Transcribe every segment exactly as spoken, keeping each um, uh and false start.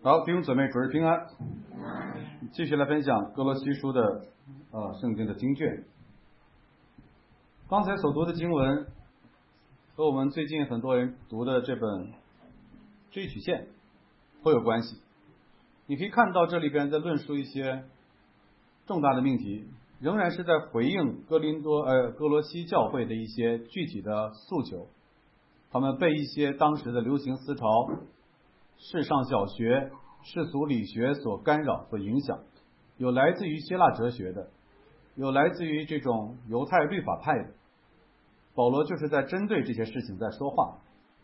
好，弟兄姊妹，主日平安。继续来分享哥罗西书的呃圣经的经卷。刚才所读的经文和我们最近很多人读的这本《追曲线》颇有关系。你可以看到这里边在论述一些重大的命题，仍然是在回应哥林多呃哥罗西教会的一些具体的诉求。他们被一些当时的流行思潮、世上小学、世俗理学所干扰、所影响，有来自于希腊哲学的，有来自于这种犹太律法派的。保罗就是在针对这些事情在说话。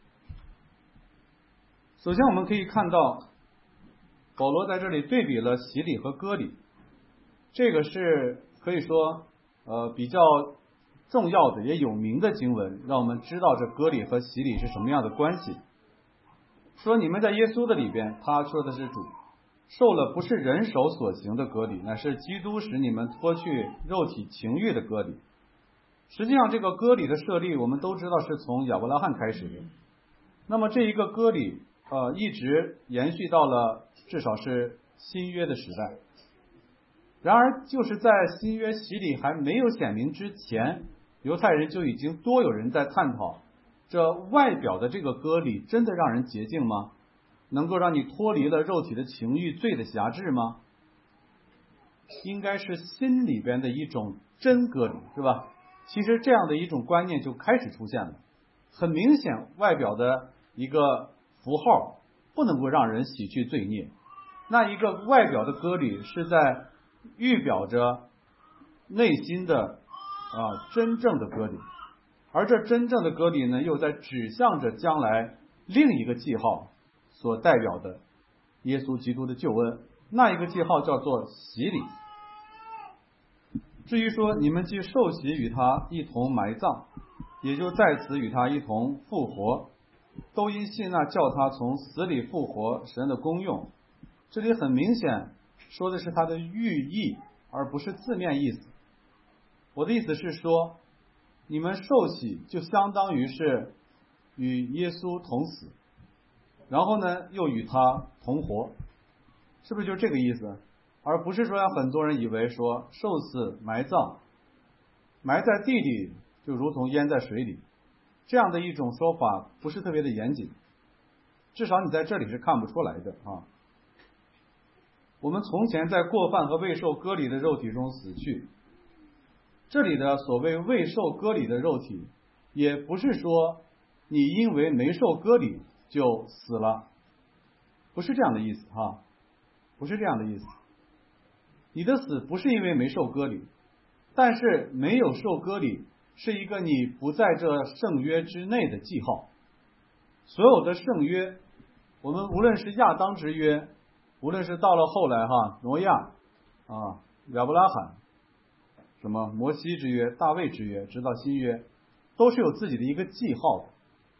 首先我们可以看到，保罗在这里对比了洗礼和割礼，这个是可以说呃比较重要的也有名的经文，让我们知道这割礼和洗礼是什么样的关系。说你们在耶稣的里边，他说的是主受了不是人手所行的割礼，乃是基督使你们脱去肉体情欲的割礼。实际上这个割礼的设立我们都知道是从亚伯拉罕开始的，那么这一个割礼呃一直延续到了至少是新约的时代。然而就是在新约洗礼还没有显明之前，犹太人就已经多有人在探讨，这外表的这个割礼真的让人洁净吗？能够让你脱离了肉体的情欲、罪的辖制吗？应该是心里边的一种真割礼，是吧？其实这样的一种观念就开始出现了。很明显，外表的一个符号不能够让人洗去罪孽，那一个外表的割礼是在预表着内心的啊真正的割礼，而这真正的割礼呢，又在指向着将来另一个记号所代表的耶稣基督的救恩，那一个记号叫做洗礼。至于说你们既受洗与他一同埋葬，也就在此与他一同复活，都因信那叫他从死里复活神的功用。这里很明显说的是它的寓意，而不是字面意思。我的意思是说，你们受洗就相当于是与耶稣同死，然后呢又与他同活，是不是就这个意思？而不是说让很多人以为说受死埋葬，埋在地里就如同淹在水里，这样的一种说法不是特别的严谨，至少你在这里是看不出来的啊。我们从前在过犯和未受割礼的肉体中死去，这里的所谓未受割礼的肉体，也不是说你因为没受割礼就死了，不是这样的意思哈，不是这样的意思。你的死不是因为没受割礼，但是没有受割礼是一个你不在这圣约之内的记号。所有的圣约，我们无论是亚当之约，无论是到了后来哈挪亚啊亚伯拉罕，什么摩西之约、大卫之约，直到新约，都是有自己的一个记号的。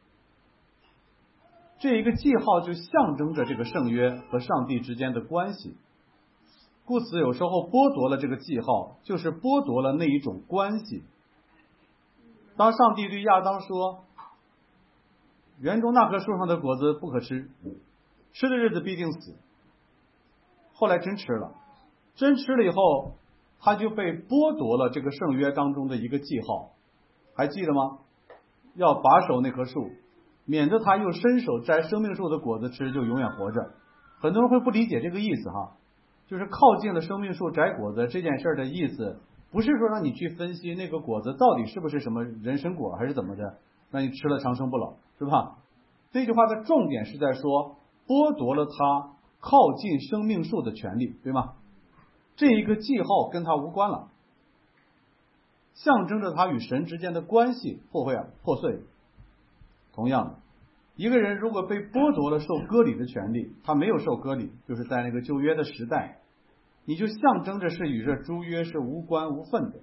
这一个记号就象征着这个圣约和上帝之间的关系，故此有时候剥夺了这个记号，就是剥夺了那一种关系。当上帝对亚当说，园中那棵树上的果子不可吃，吃的日子必定死，后来真吃了，真吃了以后他就被剥夺了这个圣约当中的一个记号，还记得吗？要把守那棵树，免得他又伸手摘生命树的果子吃，就永远活着。很多人会不理解这个意思哈，就是靠近了生命树摘果子这件事的意思，不是说让你去分析那个果子到底是不是什么人参果还是怎么的，让你吃了长生不老，是吧？这句话的重点是在说剥夺了他靠近生命树的权利，对吗？这一个记号跟他无关了，象征着他与神之间的关系破坏破碎。同样的，一个人如果被剥夺了受割礼的权利，他没有受割礼，就是在那个旧约的时代，你就象征着是与这诸约是无关无分的，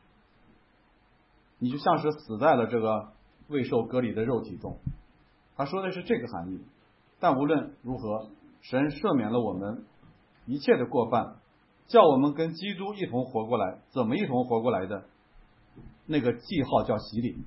你就像是死在了这个未受割礼的肉体中。他说的是这个含义。但无论如何，神赦免了我们一切的过犯，叫我们跟基督一同活过来。怎么一同活过来的？那个记号叫洗礼，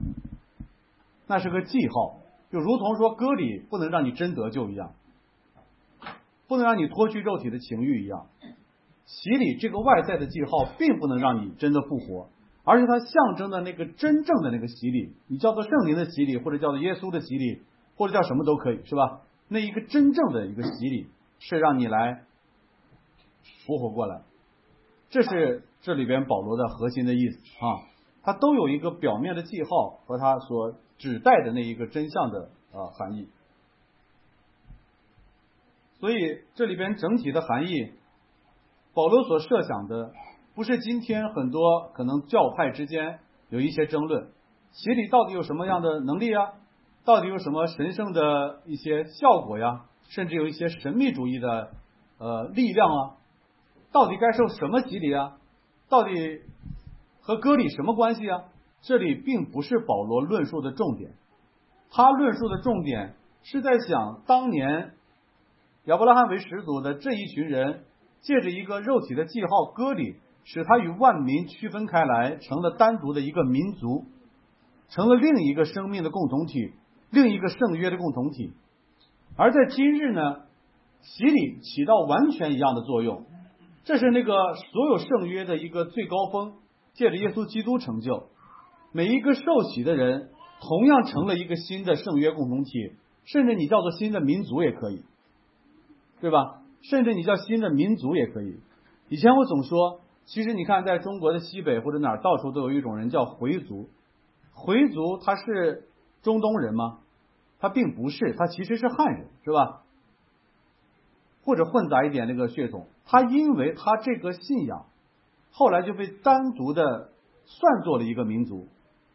那是个记号，就如同说割礼不能让你真得救一样。 不能让你脱去肉体的情欲一样。洗礼这个外在的记号并不能让你真的复活，而是它象征的那个真正的那个洗礼，你叫做圣灵的洗礼，或者叫做耶稣的洗礼，或者叫什么都可以，是吧？那一个真正的一个洗礼是让你来复活过来，这是这里边保罗的核心的意思啊。它都有一个表面的记号和它所指代的那一个真相的呃含义。所以这里边整体的含义，保罗所设想的不是今天很多可能教派之间有一些争论，洗礼到底有什么样的能力啊？到底有什么神圣的一些效果呀？甚至有一些神秘主义的呃力量啊？到底该受什么洗礼啊？到底和割礼什么关系啊？这里并不是保罗论述的重点，他论述的重点是在讲当年亚伯拉罕为始祖的这一群人，借着一个肉体的记号割礼，使他与万民区分开来，成了单独的一个民族，成了另一个生命的共同体，另一个圣约的共同体。而在今日呢，洗礼起到完全一样的作用，这是那个所有圣约的一个最高峰，借着耶稣基督成就，每一个受洗的人同样成了一个新的圣约共同体，甚至你叫做新的民族也可以，对吧？甚至你叫新的民族也可以。以前我总说，其实你看在中国的西北或者哪儿，到处都有一种人叫回族。回族他是中东人吗？他并不是，他其实是汉人，是吧？或者混杂一点那个血统，他因为他这个信仰，后来就被单独的算作了一个民族。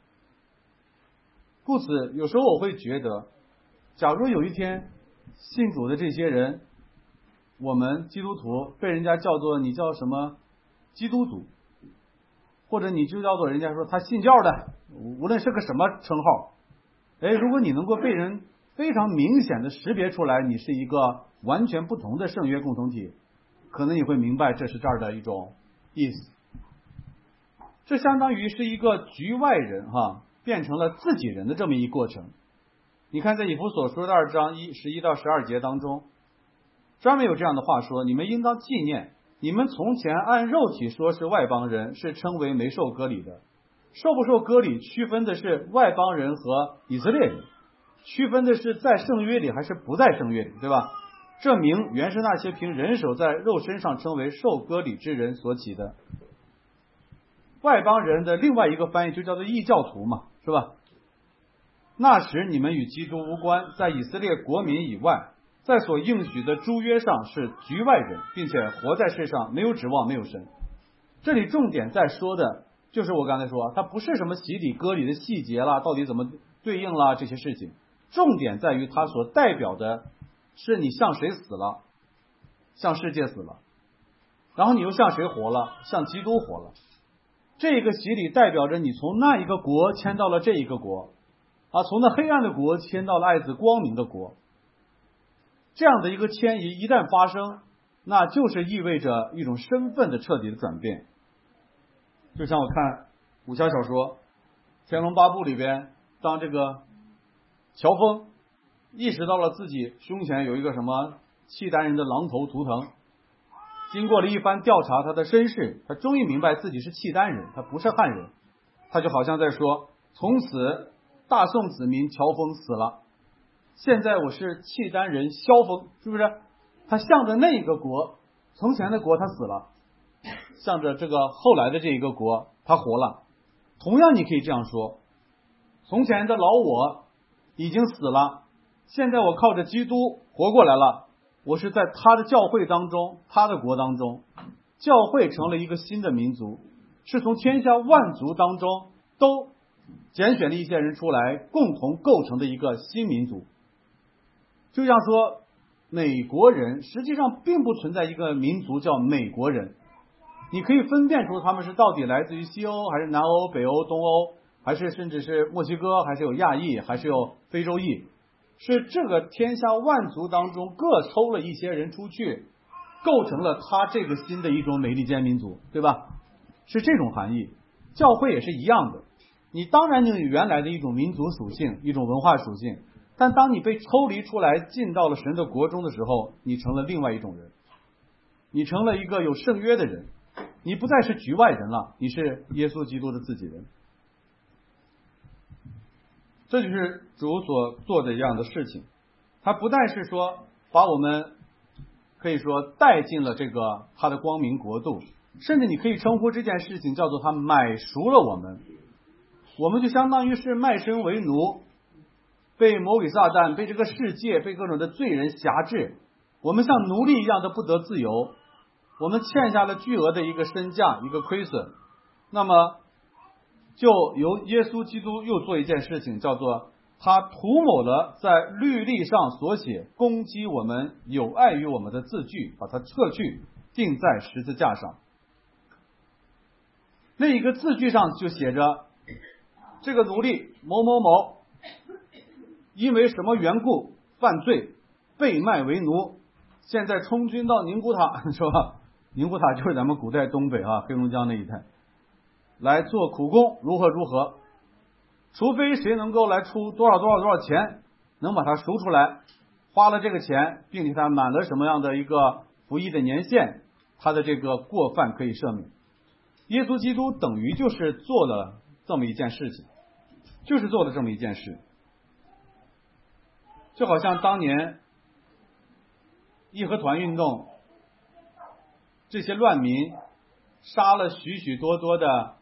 故此有时候我会觉得，假如有一天信主的这些人，我们基督徒被人家叫做你叫什么基督徒，或者你就叫做人家说他信教的，无论是个什么称号，哎，如果你能够被人非常明显的识别出来你是一个完全不同的圣约共同体，可能你会明白这是这儿的一种意思。这相当于是一个局外人哈变成了自己人的这么一过程。你看在以弗所书的二章一十一到十二节当中，专门有这样的话说，你们应当纪念，你们从前按肉体说是外邦人，是称为没受割礼的。受不受割礼区分的是外邦人和以色列人，区分的是在圣约里还是不在圣约里，对吧？这名原是那些凭人手在肉身上称为受割礼之人所起的。外邦人的另外一个翻译就叫做异教徒嘛，是吧？那时你们与基督无关，在以色列国民以外，在所应许的诸约上是局外人，并且活在世上没有指望，没有神。这里重点在说的就是我刚才说，它不是什么洗礼割礼的细节啦，到底怎么对应啦这些事情，重点在于它所代表的是你向谁死了，向世界死了，然后你又向谁活了，向基督活了。这个洗礼代表着你从那一个国迁到了这一个国啊，从那黑暗的国迁到了爱子光明的国。这样的一个迁移一旦发生，那就是意味着一种身份的彻底的转变。就像我看武侠小说《天龙八部》里边，当这个乔峰意识到了自己胸前有一个什么契丹人的狼头图腾，经过了一番调查他的身世，他终于明白自己是契丹人，他不是汉人。他就好像在说，从此大宋子民乔峰死了，现在我是契丹人萧峰，是不是？他向着那个国，从前的国他死了，向着这个后来的这一个国他活了。同样你可以这样说，从前的老我已经死了，现在我靠着基督活过来了，我是在他的教会当中，他的国当中，教会成了一个新的民族，是从天下万族当中都拣选了一些人出来，共同构成的一个新民族。就像说美国人实际上并不存在一个民族叫美国人，你可以分辨出他们是到底来自于西欧还是南欧、北欧、东欧，还是甚至是墨西哥，还是有亚裔，还是有非洲裔，是这个天下万族当中各抽了一些人出去，构成了他这个新的一种美利坚民族，对吧？是这种含义。教会也是一样的，你当然有原来的一种民族属性，一种文化属性， 但当你被抽离出来，进到了神的国中的时候，你成了另外一种人，你成了一个有圣约的人，你不再是局外人了，你是耶稣基督的自己人。这就是主所做的一样的事情，他不但是说把我们可以说带进了这个他的光明国度，甚至你可以称呼这件事情叫做他买赎了我们，我们就相当于是卖身为奴，被魔鬼撒旦，被这个世界，被各种的罪人辖制，我们像奴隶一样的不得自由，我们欠下了巨额的一个身价，一个亏损。那么就由耶稣基督又做一件事情，叫做他涂抹了在律例上所写攻击我们有碍于我们的字句，把它撤去，钉在十字架上。那一个字句上就写着，这个奴隶某某某因为什么缘故犯罪被卖为奴，现在充军到宁古塔，是吧？宁古塔就是咱们古代东北啊黑龙江那一带，来做苦工，如何如何，除非谁能够来出多少多少多少钱，能把它赎出来，花了这个钱，并且他满了什么样的一个服役的年限，他的这个过犯可以赦免。耶稣基督等于就是做了这么一件事情，就是做了这么一件事，就好像当年义和团运动，这些乱民杀了许许多多的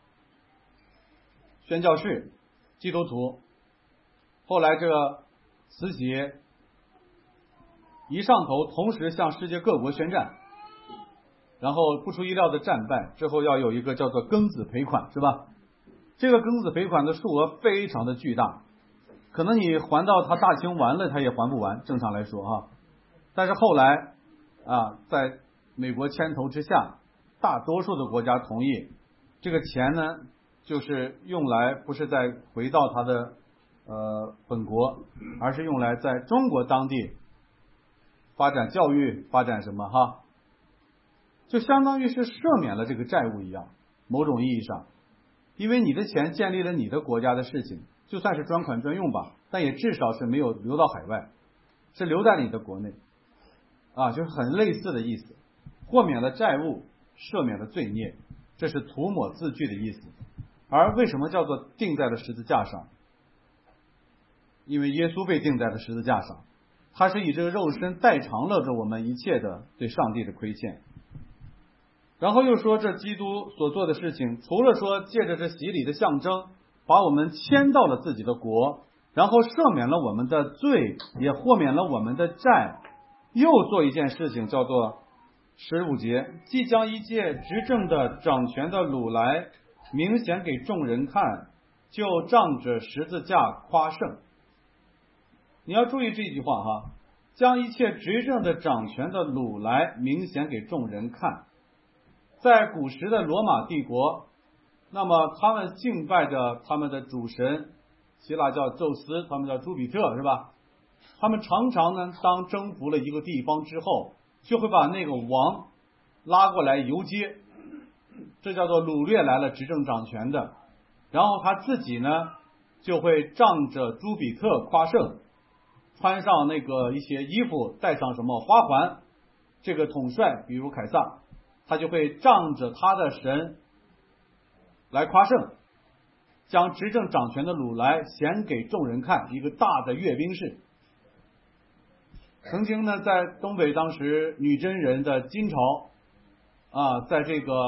宣教士基督徒，后来这个慈禧一上头，同时向世界各国宣战，然后不出意料的战败之后，要有一个叫做庚子赔款，是吧？这个庚子赔款的数额非常的巨大，可能你还到他大清完了他也还不完，正常来说哈。但是后来啊，在美国牵头之下，大多数的国家同意，这个钱呢就是用来不是再回到他的呃本国，而是用来在中国当地发展教育，发展什么哈，就相当于是赦免了这个债务一样，某种意义上，因为你的钱建立了你的国家的事情，就算是专款专用吧，但也至少是没有流到海外，是留在你的国内啊，就是很类似的意思，豁免了债务，赦免了罪孽，这是涂抹字句的意思。而为什么叫做钉在了十字架上？因为耶稣被钉在了十字架上，他是以这个肉身代偿了着我们一切的对上帝的亏欠。然后又说这基督所做的事情，除了说借着这洗礼的象征把我们迁到了自己的国，然后赦免了我们的罪，也豁免了我们的债，又做一件事情，叫做十五节，即将一切执政的掌权的掳来，明显给众人看，就仗着十字架夸胜。你要注意这句话哈，将一切执政的掌权的掳来，明显给众人看。在古时的罗马帝国，那么他们敬拜着他们的主神，希腊叫宙斯，他们叫朱比特，是吧？他们常常呢，当征服了一个地方之后，就会把那个王拉过来游街，这叫做掳掠来了执政掌权的，然后他自己呢就会仗着朱比特夸胜，穿上那个一些衣服，戴上什么花环，这个统帅比如凯撒，他就会仗着他的神来夸胜，将执政掌权的掳来显给众人看，一个大的阅兵式。曾经呢，在东北当时女真人的金朝啊，在这个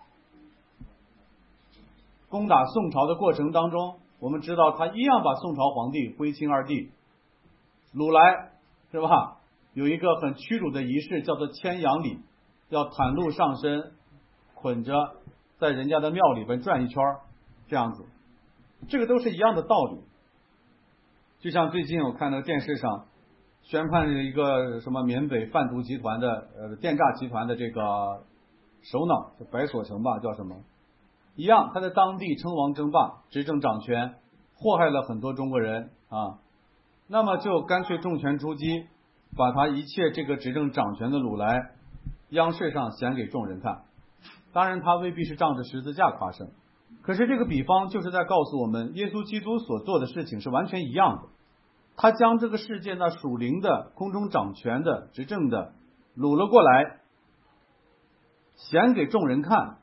攻打宋朝的过程当中，我们知道他一样把宋朝皇帝徽钦二帝掳来，是吧？有一个很屈辱的仪式叫做牵羊礼，要袒露上身，捆着在人家的庙里边转一圈，这样子，这个都是一样的道理。就像最近我看到电视上宣判一个什么缅北贩毒集团的呃电诈集团的这个首脑，白所成吧叫什么一样，他在当地称王争霸，执政掌权，祸害了很多中国人啊，那么就干脆重拳出击，把他一切这个执政掌权的掳来央视上显给众人看。当然他未必是仗着十字架夸胜，可是这个比方就是在告诉我们，耶稣基督所做的事情是完全一样的。 他将这个世界那属灵的、空中掌权的、执政的掳了过来，显给众人看，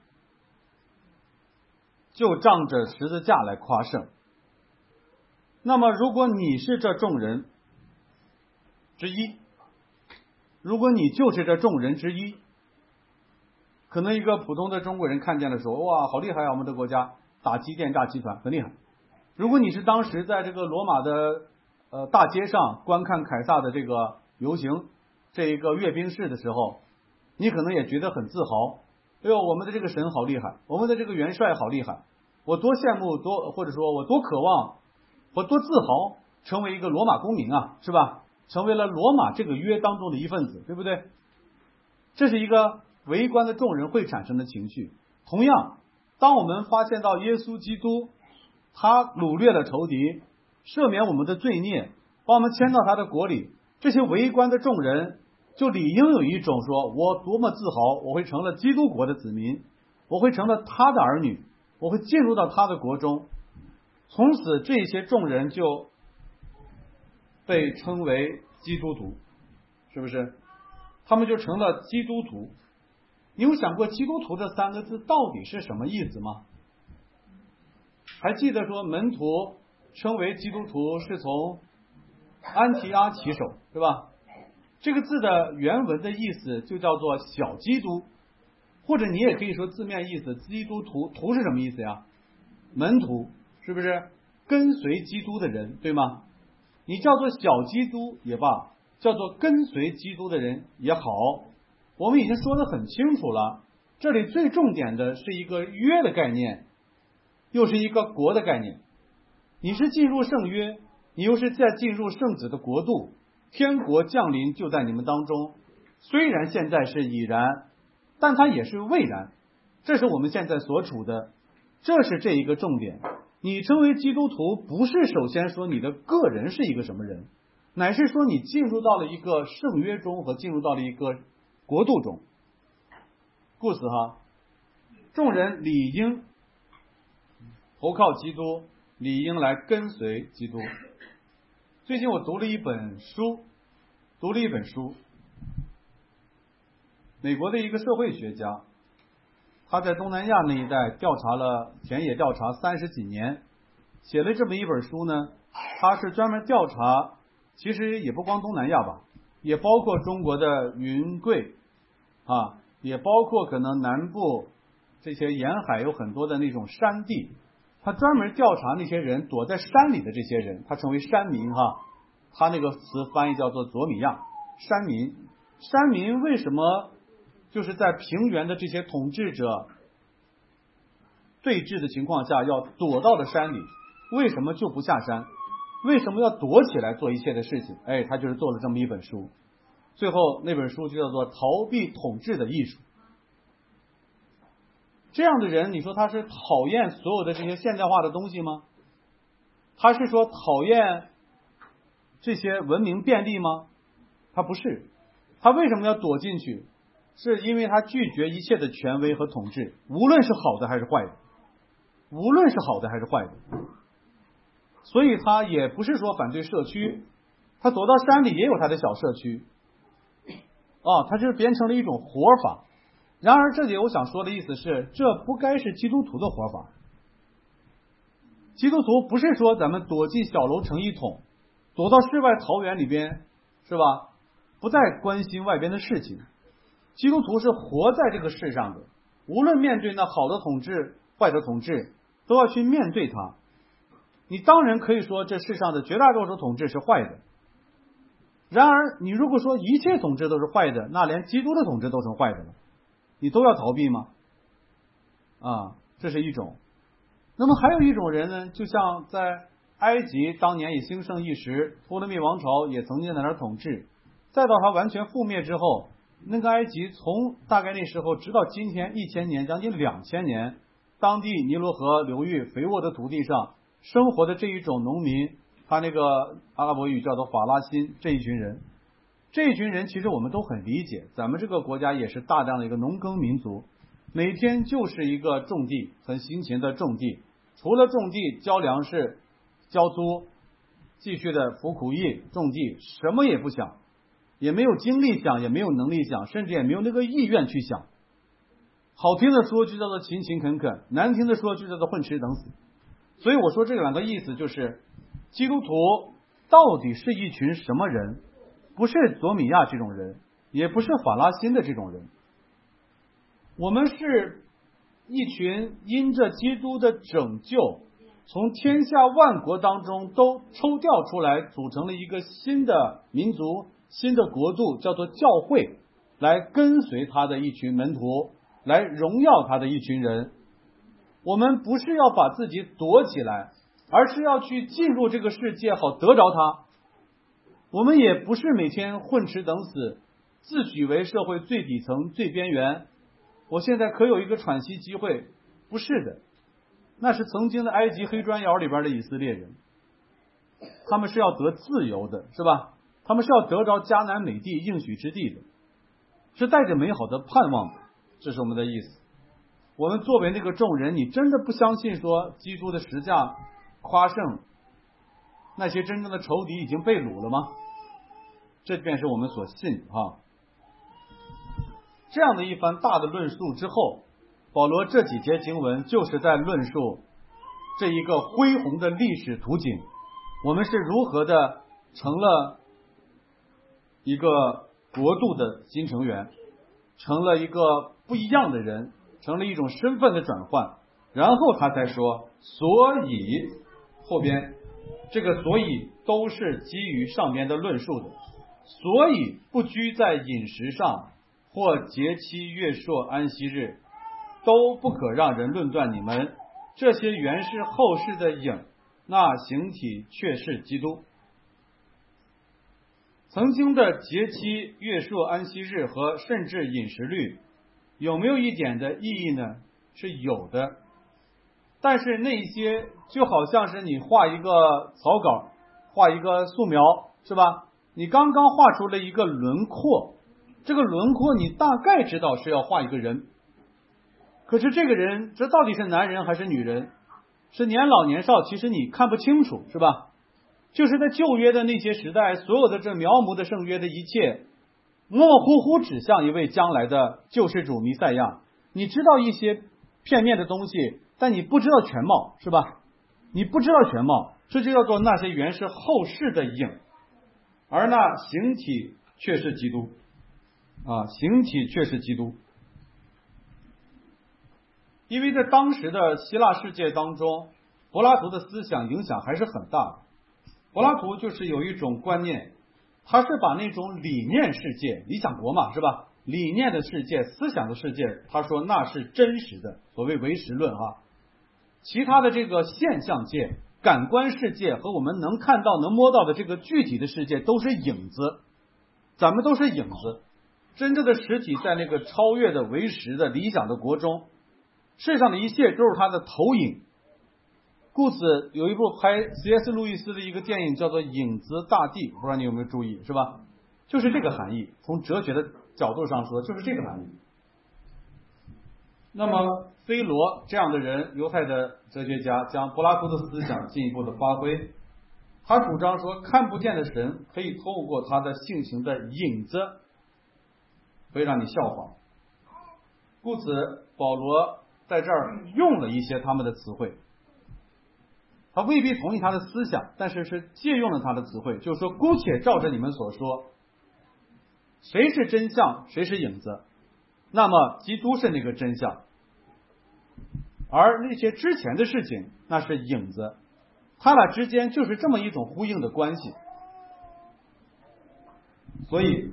就仗着十字架来夸胜。那么如果你是这众人之一，如果你就是这众人之一，可能一个普通的中国人看见了说，哇，好厉害啊，我们的国家打击电诈集团很厉害。如果你是当时在这个罗马的呃大街上观看凯撒的这个游行，这一个阅兵式的时候，你可能也觉得很自豪，哎呦，我们的这个神好厉害，我们的这个元帅好厉害，我多羡慕，多或者说我多渴望，我多自豪成为一个罗马公民啊，是吧？成为了罗马这个约当中的一份子，对不对？这是一个围观的众人会产生的情绪。同样，当我们发现到耶稣基督他掳掠了仇敌，赦免我们的罪孽，把我们迁到他的国里，这些围观的众人就理应有一种说，我多么自豪，我会成了基督国的子民，我会成了他的儿女，我会进入到他的国中。从此这些众人就被称为基督徒，是不是？他们就成了基督徒。你有想过基督徒这三个字到底是什么意思吗？还记得说门徒称为基督徒是从安提阿起手，对吧？这个字的原文的意思就叫做小基督，或者你也可以说字面意思，基督徒，徒是什么意思呀？门徒，是不是跟随基督的人，对吗？你叫做小基督也罢，叫做跟随基督的人也好，我们已经说得很清楚了。这里最重点的是一个约的概念，又是一个国的概念。你是进入圣约，你又是在进入圣子的国度，天国降临就在你们当中。虽然现在是已然，但它也是未然，这是我们现在所处的，这是这一个重点。你成为基督徒，不是首先说你的个人是一个什么人，乃是说你进入到了一个圣约中和进入到了一个国度中。故此哈，众人理应投靠基督，理应来跟随基督。最近我读了一本书，读了一本书，美国的一个社会学家，他在东南亚那一带调查了田野调查三十几年，写了这么一本书呢。他是专门调查，其实也不光东南亚吧，也包括中国的云贵啊，也包括可能南部这些沿海有很多的那种山地。他专门调查那些人躲在山里的这些人，他称为山民哈。他那个词翻译叫做佐米亚山民。山民为什么就是在平原的这些统治者对峙的情况下要躲到了山里？为什么就不下山？为什么要躲起来做一切的事情？哎，他就是做了这么一本书。最后那本书就叫做《逃避统治的艺术》。这样的人，你说他是讨厌所有的这些现代化的东西吗？他是说讨厌这些文明便利吗？他不是。他为什么要躲进去？是因为他拒绝一切的权威和统治，无论是好的还是坏的，无论是好的还是坏的。所以他也不是说反对社区，他走到山里也有他的小社区啊，他就是变成了一种活法。然而这里我想说的意思是，这不该是基督徒的活法。基督徒不是说咱们躲进小楼成一统，躲到世外桃源里边，是吧？不再关心外边的事情。基督徒是活在这个世上的，无论面对那好的统治、坏的统治，都要去面对它。你当然可以说这世上的绝大多数统治是坏的，然而你如果说一切统治都是坏的，那连基督的统治都成坏的了，你都要逃避吗？啊，这是一种。那么还有一种人呢，就像在埃及当年也兴盛一时，托勒密王朝也曾经在那儿统治，再到他完全覆灭之后，那个埃及从大概那时候直到今天一千年，将近两千年，当地尼罗河流域肥沃的土地上生活的这一种农民，他那个阿拉伯语叫做法拉辛，这一群人，这一群人其实我们都很理解，咱们这个国家也是大量的一个农耕民族，每天就是一个种地，很辛勤的种地，除了种地交粮食交租， 继续的服苦役种地，什么也不想，也没有精力想，也没有能力想，甚至也没有那个意愿去想。好听的说就叫做勤勤恳恳，难听的说就叫做混吃等死。所以我说这两个意思就是，基督徒到底是一群什么人？不是佐米亚这种人，也不是法拉辛的这种人，我们是一群因着基督的拯救，从天下万国当中都抽调出来，组成了一个新的民族、新的国度，叫做教会，来跟随他的一群门徒，来荣耀他的一群人。我们不是要把自己躲起来，而是要去进入这个世界，好得着他。我们也不是每天混吃等死，自诩为社会最底层、最边缘。我现在可有一个喘息机会？不是的，那是曾经的埃及黑砖窑里边的以色列人，他们是要得自由的，是吧？他们是要得着迦南美地应许之地的，是带着美好的盼望的，这是我们的意思。我们作为那个众人，你真的不相信说基督的十架夸胜，那些真正的仇敌已经被掳了吗？这便是我们所信哈。这样的一番大的论述之后，保罗这几节经文就是在论述这一个恢宏的历史图景，我们是如何的成了一个国度的新成员，成了一个不一样的人，成了一种身份的转换。然后他才说，所以后边这个所以都是基于上边的论述的，所以不拘在饮食上或节期月朔安息日，都不可让人论断你们，这些原是后世的影，那形体却是基督。曾经的节期月朔安息日和甚至饮食律有没有一点的意义呢？是有的，但是那些就好像是你画一个草稿，画一个素描，是吧？你刚刚画出了一个轮廓，这个轮廓你大概知道是要画一个人，可是这个人这到底是男人还是女人，是年老年少，其实你看不清楚，是吧？就是在旧约的那些时代，所有的这描摹的圣约的一切模模糊糊指向一位将来的救世主弥赛亚，你知道一些片面的东西，但你不知道全貌，是吧？你不知道全貌，这就叫做那些原是后世的影，而那形体却是基督啊，形体却是基督。因为在当时的希腊世界当中，柏拉图的思想影响还是很大的。柏拉图就是有一种观念，他是把那种理念世界，理想国嘛，是吧？理念的世界、思想的世界，他说那是真实的，所谓唯实论啊。其他的这个现象界、感官世界和我们能看到、能摸到的这个具体的世界都是影子，咱们都是影子。真正的实体在那个超越的唯实的理想的国中，世上的一切都是他的投影。故此有一部拍 C S 路易斯的一个电影叫做《影子大地》，不知道你有没有注意，是吧？就是这个含义，从哲学的角度上说，就是这个含义。那么菲罗这样的人，犹太的哲学家，将柏拉图的思想进一步的发挥，他主张说，看不见的神可以透过他的性情的影子，会让你效仿。故此保罗在这儿用了一些他们的词汇，他未必同意他的思想，但是是借用了他的词汇，就是说，姑且照着你们所说，谁是真相，谁是影子，那么基督是那个真相，而那些之前的事情那是影子，他俩之间就是这么一种呼应的关系。所以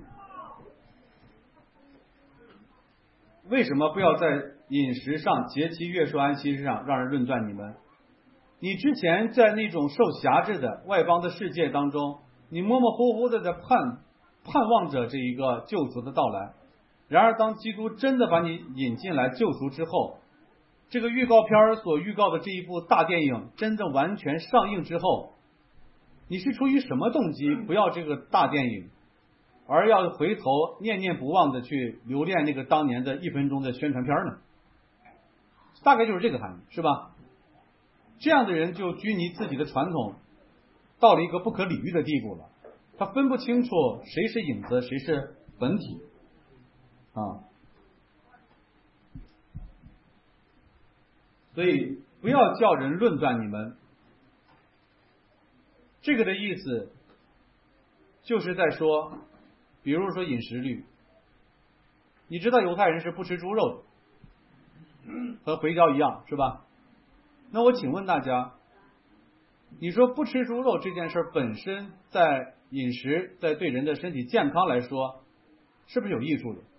为什么不要在饮食上、节期、月朔、安息日上让人论断你们？你之前在那种受辖制的外邦的世界当中，你模模糊糊的在盼盼望着这一个救赎的到来。然而当基督真的把你引进来救赎之后，这个预告片所预告的这一部大电影真的完全上映之后，你是出于什么动机不要这个大电影，而要回头念念不忘的去留恋那个当年的一分钟的宣传片呢？大概就是这个含义，是吧？这样的人就拘泥自己的传统， 到了一个不可理喻的地步了，他分不清楚谁是影子，谁是本体啊。所以不要叫人论断你们，这个的意思就是在说，比如说饮食律，你知道犹太人是不吃猪肉的，和回教一样是吧？那我请问大家，你说不吃猪肉这件事本身在饮食，在对人的身体健康来说，是不是有益处的？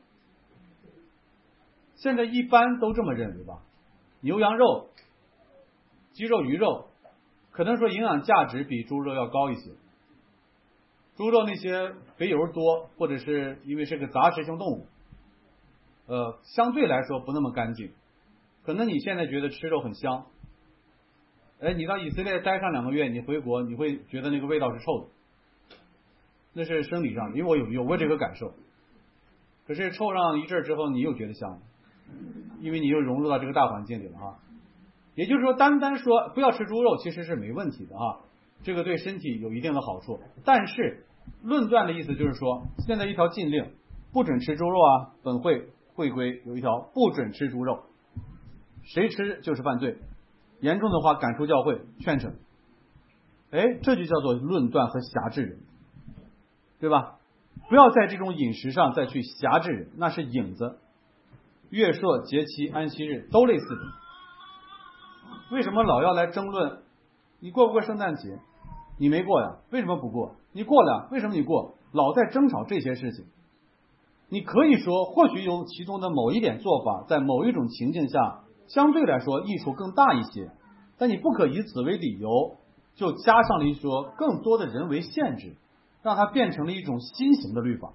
现在一般都这么认为吧。牛羊肉、鸡肉、鱼肉，可能说营养价值比猪肉要高一些。猪肉那些肥油多，或者是因为是个杂食性动物，呃，相对来说不那么干净。可能你现在觉得吃肉很香，哎，你到以色列待上两个月，你回国你会觉得那个味道是臭的，那是生理上的，因为我有有过这个感受。可是臭上一阵之后，你又觉得香，因为你又融入到这个大环境里了啊。也就是说，单单说不要吃猪肉其实是没问题的啊，这个对身体有一定的好处。但是论断的意思就是说，现在一条禁令，不准吃猪肉啊，本会会规有一条不准吃猪肉，谁吃就是犯罪，严重的话赶出教会劝惩。哎，这就叫做论断和辖制人，对吧？不要在这种饮食上再去辖制人，那是影子。月朔节期安息日都类似的。为什么老要来争论你过不过圣诞节？你没过呀，为什么不过？你过了，为什么你过？老在争吵这些事情。你可以说或许有其中的某一点做法在某一种情境下相对来说益处更大一些，但你不可以此为理由就加上了一说更多的人为限制，让它变成了一种新型的律法。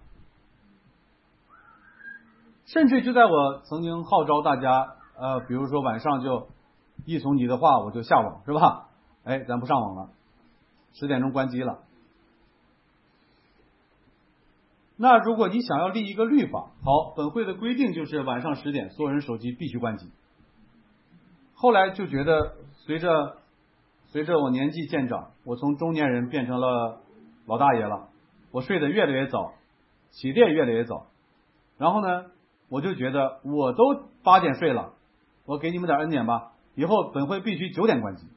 甚至就在我曾经号召大家呃，比如说晚上就依从你的话我就下网，是吧？哎，咱不上网了，十点钟关机了。那如果你想要立一个律法，好，本会的规定就是晚上十点所有人手机必须关机。后来就觉得随着随着我年纪渐长，我从中年人变成了老大爷了，我睡得越来越早，起得也越来越早。然后呢，我就觉得我都八点睡了，我给你们点恩典吧，以后本会必须九点关机。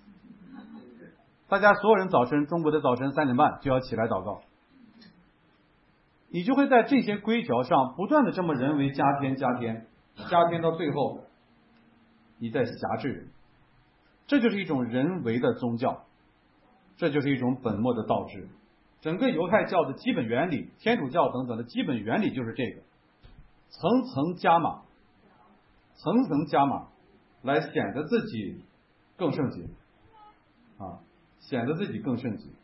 大家所有人早晨，中国的早晨三点半就要起来祷告。你就会在这些规条上不断的这么人为加添加添加添到最后你在辖制人，这就是一种人为的宗教，这就是一种本末的倒置。整个犹太教的基本原理，天主教等等的基本原理就是这个，层层加码层层加码来显得自己更圣洁啊，显得自己更圣洁。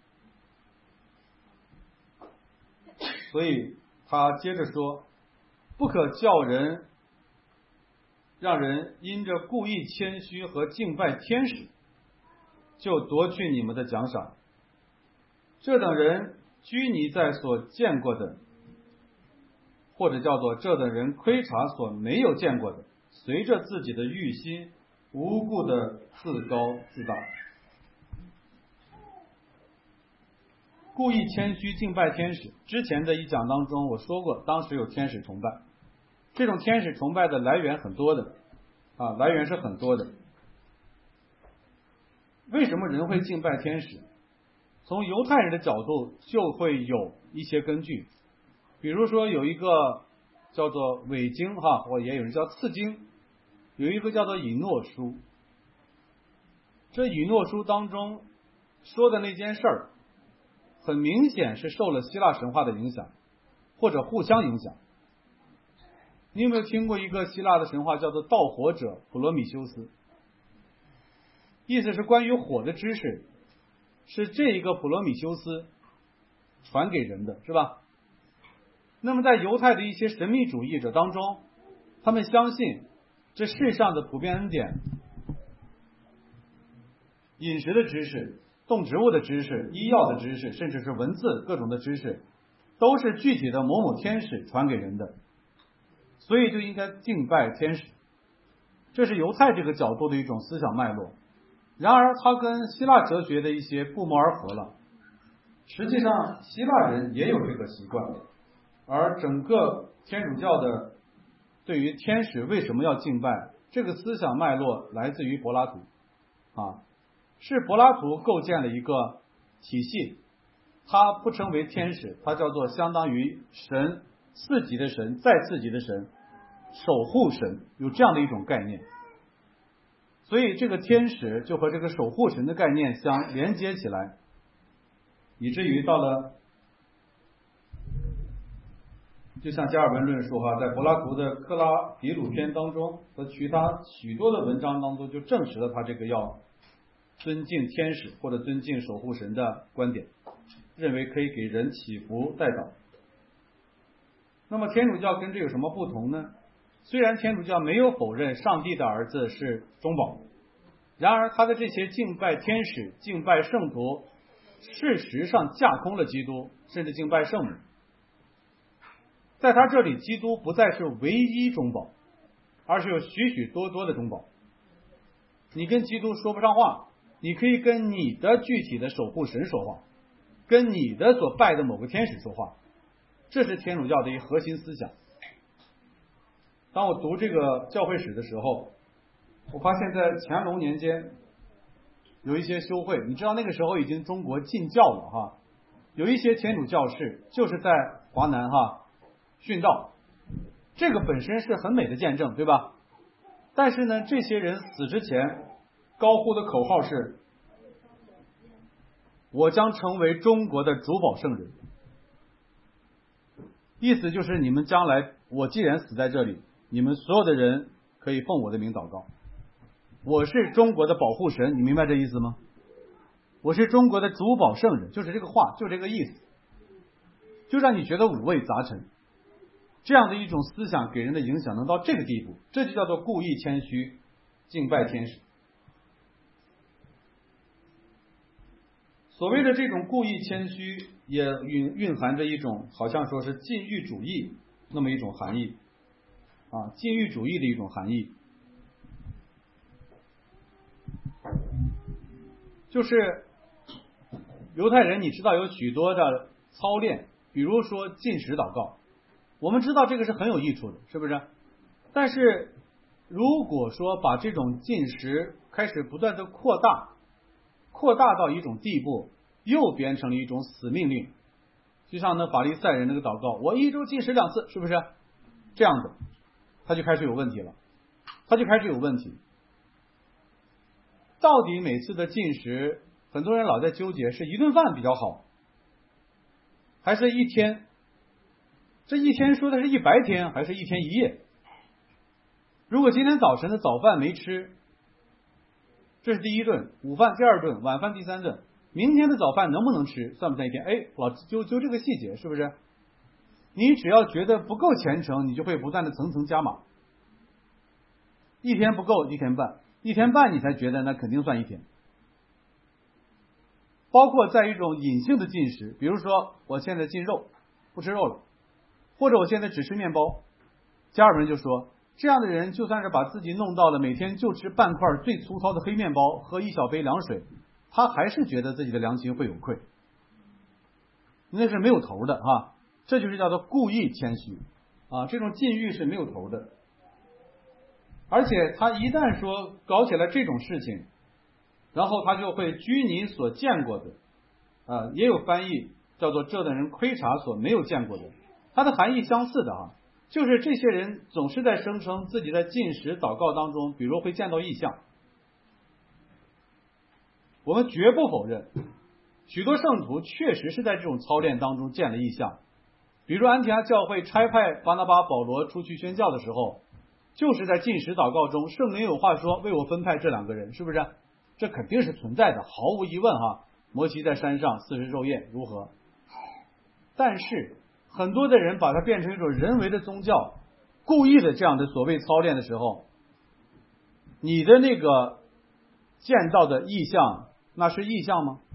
所以他接着说，不可叫人让人因着故意谦虚和敬拜天使就夺去你们的奖赏，这等人拘泥在所见过的，或者叫做这等人窥察所没有见过的，随着自己的欲心无故的自高自大。故意谦虚敬拜天使，之前的一讲当中我说过，当时有天使崇拜，这种天使崇拜的来源很多的啊，来源是很多的。为什么人会敬拜天使？从犹太人的角度就会有一些根据，比如说有一个叫做伪经哈，或也有人叫次经，有一个叫做以诺书。这以诺书当中说的那件事儿，很明显是受了希腊神话的影响，或者互相影响。你有没有听过一个希腊的神话叫做盗火者普罗米修斯？意思是关于火的知识是这一个普罗米修斯传给人的，是吧？那么在犹太的一些神秘主义者当中，他们相信这世上的普遍恩典，饮食的知识、动植物的知识、医药的知识，甚至是文字各种的知识，都是具体的某某天使传给人的，所以就应该敬拜天使。这是犹太这个角度的一种思想脉络。 然而它跟希腊哲学的一些不谋而合了。实际上希腊人也有这个习惯，而整个天主教的对于天使为什么要敬拜这个思想脉络来自于柏拉图啊，是柏拉图构建了一个体系，它不称为天使，它叫做相当于神次级的神再次级的神，守护神，有这样的一种概念。所以这个天使就和这个守护神的概念相连接起来，以至于到了就像加尔文论述哈，在柏拉图的克拉比鲁篇当中和其他许多的文章当中就证实了他这个要尊敬天使或者尊敬守护神的观点，认为可以给人祈福代祷。那么天主教跟这有什么不同呢？虽然天主教没有否认上帝的儿子是中保，然而他的这些敬拜天使、敬拜圣徒，事实上架空了基督，甚至敬拜圣母。在他这里，基督不再是唯一中保，而是有许许多多的中保。你跟基督说不上话，你可以跟你的具体的守护神说话，跟你的所拜的某个天使说话，这是天主教的一个核心思想。当我读这个教会史的时候，我发现在乾隆年间有一些修会，你知道那个时候已经中国禁教了哈，有一些天主教士就是在华南哈殉道，这个本身是很美的见证，对吧？但是呢，这些人死之前高呼的口号是：我将成为中国的主保圣人。意思就是你们将来，我既然死在这里，你们所有的人可以奉我的名祷告。我是中国的保护神，你明白这意思吗？我是中国的主保圣人，就是这个话，就这个意思，就让你觉得五味杂陈。这样的一种思想给人的影响能到这个地步，这就叫做故意谦虚，敬拜天使。所谓的这种故意谦虚，也蕴蕴含着一种好像说是禁欲主义那么一种含义啊，禁欲主义的一种含义，就是犹太人你知道有许多的操练，比如说禁食祷告，我们知道这个是很有益处的，是不是？但是如果说把这种禁食开始不断的扩大，扩大到一种地步，又变成了一种死命令，就像那法利赛人那个祷告，我一周禁食两次，是不是这样的？他就开始有问题了，他就开始有问题。到底每次的禁食，很多人老在纠结，是一顿饭比较好，还是一天？这一天说的是一白天，还是一天一夜？如果今天早晨的早饭没吃，这是第一顿，午饭第二顿，晚饭第三顿，明天的早饭能不能吃，算不算一天？哎，老揪揪这个细节，是不是？你只要觉得不够虔诚，你就会不断的层层加码。一天不够，一天半，一天半你才觉得那肯定算一天。包括在一种隐性的进食，比如说我现在禁肉，不吃肉了，或者我现在只吃面包，加尔文就说，这样的人就算是把自己弄到了每天就吃半块最粗糙的黑面包，喝一小杯凉水，他还是觉得自己的良心会有愧，那是没有头的哈。这就是叫做故意谦虚啊，这种禁欲是没有头的。而且他一旦说搞起来这种事情，然后他就会居你所见过的啊，也有翻译叫做这等人窥察所没有见过的，它的含义相似的啊，就是这些人总是在声称自己在禁食祷告当中，比如会见到异象。我们绝不否认，许多圣徒确实是在这种操练当中见了异象。比如安提阿教会差派巴拿巴、保罗出去宣教的时候，就是在禁食祷告中，圣灵有话说，为我分派这两个人，是不是？这肯定是存在的，毫无疑问哈。摩西在山上四十昼夜如何？但是很多的人把它变成一种人为的宗教，故意的这样的所谓操练的时候，你的那个见到的异象，那是异象吗？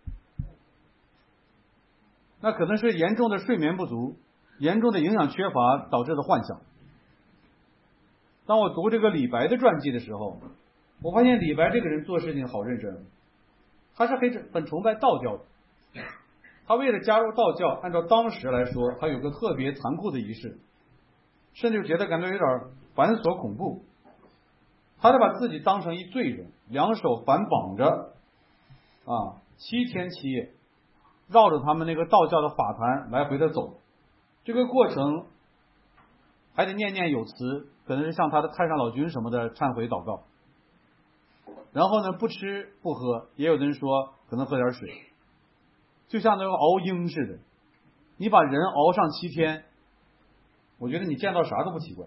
那可能是严重的睡眠不足、严重的营养缺乏导致的幻想。当我读这个李白的传记的时候， 我发现李白这个人做事情好认真，他是很很崇拜道教的。他为了加入道教，按照当时来说，他有个特别残酷的仪式，甚至觉得感觉有点繁琐恐怖。他就把自己当成一罪人，两手反绑着啊，七天七夜绕着他们那个道教的法坛来回的走。这个过程还得念念有词，可能是向他的太上老君什么的忏悔祷告。然后呢，不吃不喝，也有的人说可能喝点水，就像那个熬鹰似的。你把人熬上七天，我觉得你见到啥都不奇怪。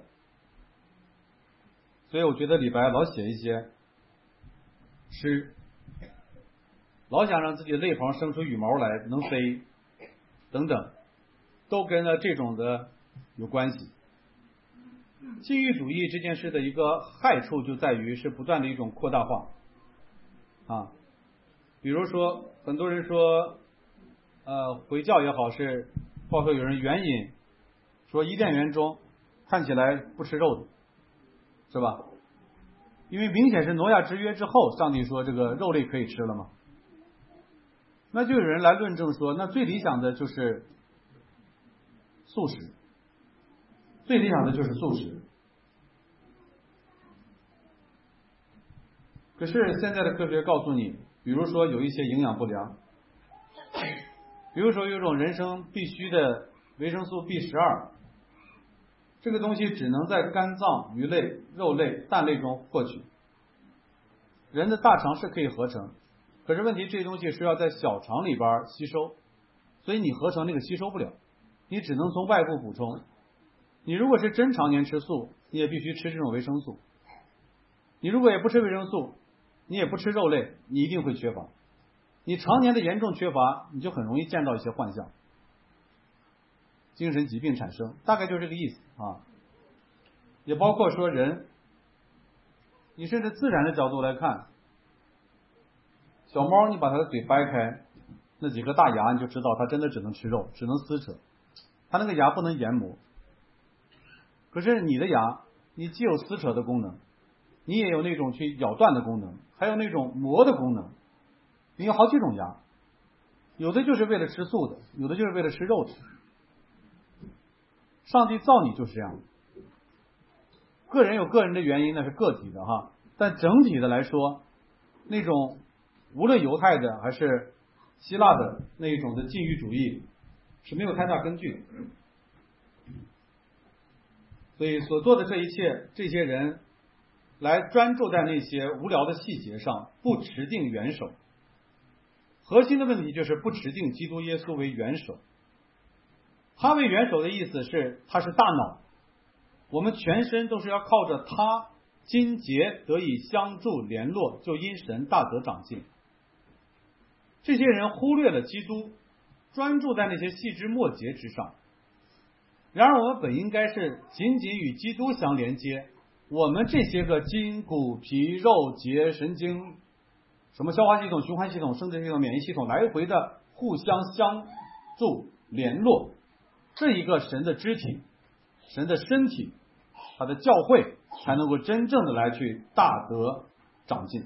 所以我觉得李白老写一些诗，老想让自己的肋旁生出羽毛来，能飞等等，都跟了这种的有关系。禁欲主义这件事的一个害处就在于是不断的一种扩大化啊，比如说很多人说呃回教也好，是包括有人援引说伊甸园中看起来不吃肉的，是吧？因为明显是挪亚之约之后，上帝说这个肉类可以吃了嘛。那就有人来论证说，那最理想的就是素食，最理想的就是素食。可是现在的科学告诉你，比如说有一些营养不良，比如说有一种人生必须的维生素 B 十二，这个东西只能在肝脏、鱼类、肉类、蛋类中获取。人的大肠是可以合成，可是问题这些东西是要在小肠里边吸收，所以你合成那个吸收不了，你只能从外部补充。你如果是真常年吃素，你也必须吃这种维生素。你如果也不吃维生素，你也不吃肉类，你一定会缺乏。你常年的严重缺乏，你就很容易见到一些幻象，精神疾病产生，大概就是这个意思啊。也包括说人，你甚至自然的角度来看，小猫你把它的嘴掰开，那几个大牙你就知道它真的只能吃肉，只能撕扯，它那个牙不能研磨。可是你的牙，你既有撕扯的功能，你也有那种去咬断的功能，还有那种磨的功能，你有好几种牙，有的就是为了吃素的，有的就是为了吃肉的。上帝造你就是这样，个人有个人的原因，那是个体的哈，但整体的来说，那种无论犹太的还是希腊的那一种的禁欲主义是没有太大根据的。所以所做的这一切，这些人来专注在那些无聊的细节上，不持定元首。核心的问题就是不持定基督耶稣为元首。他为元首的意思是他是大脑，我们全身都是要靠着他筋节得以相助联络，就因神大得长进。这些人忽略了基督，专注在那些细枝末节之上。然而我们本应该是紧紧与基督相连接，我们这些个筋骨皮肉节神经，什么消化系统、循环系统、生殖系统、免疫系统来回的互相相助联络，这一个神的肢体，神的身体，他的教会才能够真正的来去大得长进。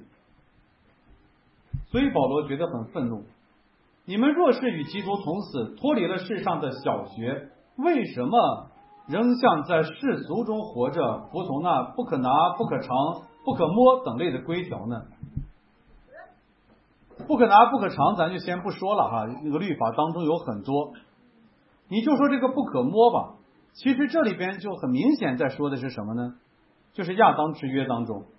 所以保罗觉得很愤怒，你们若是与基督同死，脱离了世上的小学，为什么仍像在世俗中活着，服从那不可拿、不可尝、不可摸等类的规条呢？不可拿、不可尝咱就先不说了哈，那个律法当中有很多，你就说这个不可摸吧，其实这里边就很明显在说的是什么呢？就是亚当之约当中，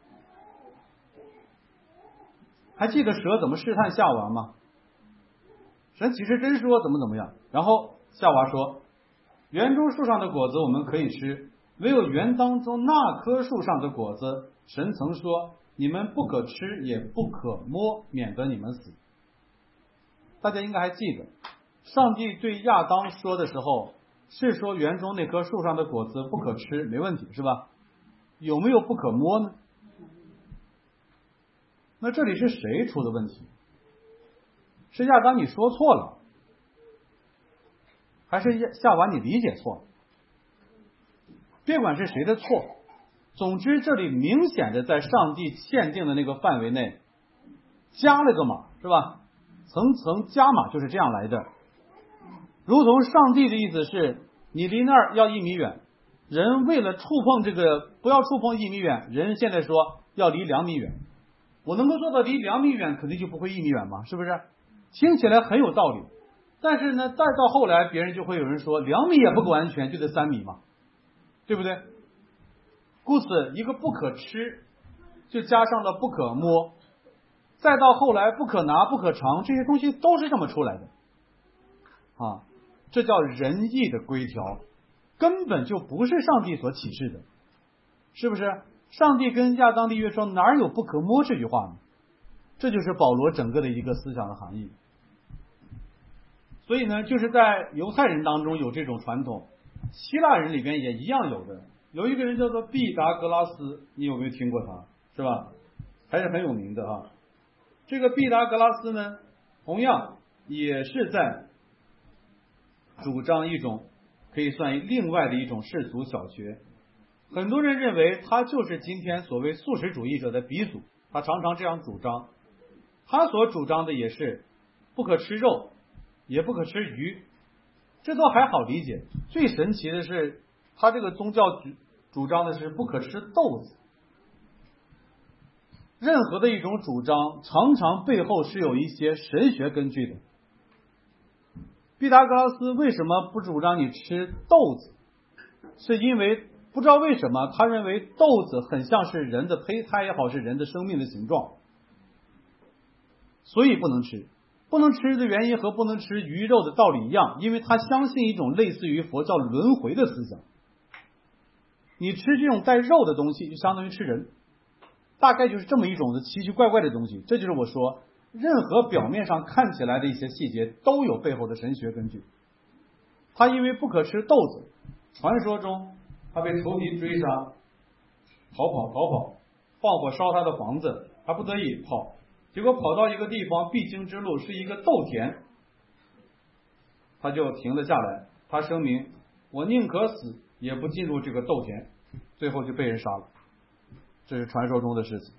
还记得蛇怎么试探夏娃吗？神其实真说怎么怎么样，然后夏娃说园中树上的果子我们可以吃，唯有园当中那棵树上的果子，神曾说你们不可吃也不可摸，免得你们死。大家应该还记得，上帝对亚当说的时候是说园中那棵树上的果子不可吃，没问题是吧？有没有不可摸呢？那这里是谁出的问题？是亚当你说错了，还是夏娃你理解错了？别管是谁的错， 总之，这里明显的在上帝限定的那个范围内加了个码，是吧？层层加码就是这样来的。如同上帝的意思是，你离那儿要一米远，人为了触碰这个不要触碰一米远，人现在说要离两米远。我能够做到离两米远，肯定就不会一米远嘛，是不是？听起来很有道理。但是呢，再到后来，别人就会有人说，两米也不够安全，就得三米嘛，对不对？故此，一个不可吃，就加上了不可摸，再到后来不可拿、不可尝，这些东西都是这么出来的啊。这叫仁义的规条，根本就不是上帝所启示的，是不是？上帝跟亚当立约说，哪有不可摸这句话呢？这就是保罗整个的一个思想的含义。所以呢，就是在犹太人当中有这种传统，希腊人里边也一样有的。有一个人叫做毕达哥拉斯，你有没有听过他？是吧？还是很有名的啊。这个毕达哥拉斯呢，同样也是在主张一种可以算另外的一种世俗小学。很多人认为他就是今天所谓素食主义者的鼻祖，他常常这样主张。他所主张的也是不可吃肉，也不可吃鱼，这都还好理解。最神奇的是，他这个宗教主主张的是不可吃豆子。任何的一种主张，常常背后是有一些神学根据的。毕达哥拉斯为什么不主张你吃豆子？是因为不知道为什么，他认为豆子很像是人的胚胎也好，是人的生命的形状，所以不能吃。不能吃的原因和不能吃鱼肉的道理一样，因为他相信一种类似于佛教轮回的思想。你吃这种带肉的东西，就相当于吃人，大概就是这么一种的奇奇怪怪的东西。这就是我说，任何表面上看起来的一些细节，都有背后的神学根据。他因为不可吃豆子，传说中他被仇敌追杀，逃跑逃跑，放火烧他的房子，他不得已跑。结果跑到一个地方，必经之路是一个豆田，他就停了下来。他声明，我宁可死也不进入这个豆田，最后就被人杀了。这是传说中的事情。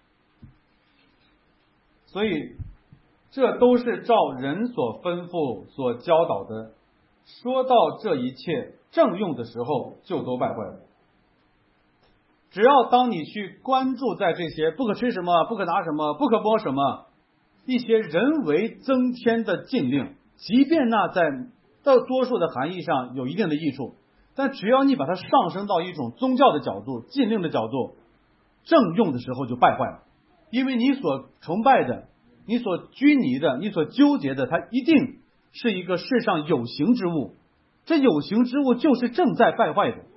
所以这都是照人所吩咐所教导的，说到这一切正用的时候，就都败坏了。只要当你去关注在这些不可吃什么、不可拿什么、不可摸什么一些人为增添的禁令，即便那在大多数的含义上有一定的益处，但只要你把它上升到一种宗教的角度、禁令的角度，正用的时候就败坏了。因为你所崇拜的、你所拘泥的、你所纠结的，它一定是一个世上有形之物，这有形之物就是正在败坏的。